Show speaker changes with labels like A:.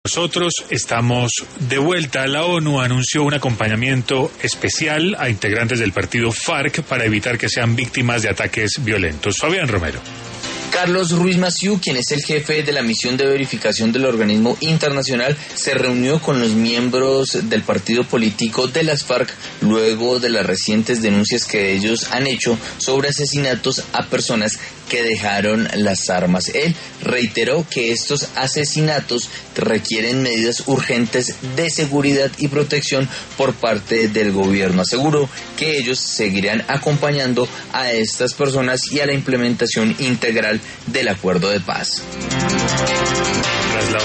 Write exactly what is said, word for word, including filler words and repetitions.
A: Nosotros estamos de vuelta. La ONU anunció un acompañamiento especial a integrantes del partido FARC para evitar que sean víctimas de ataques violentos. Fabián Romero.
B: Carlos Ruiz Massieu, quien es el jefe de la misión de verificación del organismo internacional, se reunió con los miembros del partido político de las FARC luego de las recientes denuncias que ellos han hecho sobre asesinatos a personas que dejaron las armas. Él reiteró que estos asesinatos requieren medidas urgentes de seguridad y protección por parte del gobierno. Aseguró que ellos seguirán acompañando a estas personas y a la implementación integral del acuerdo de paz.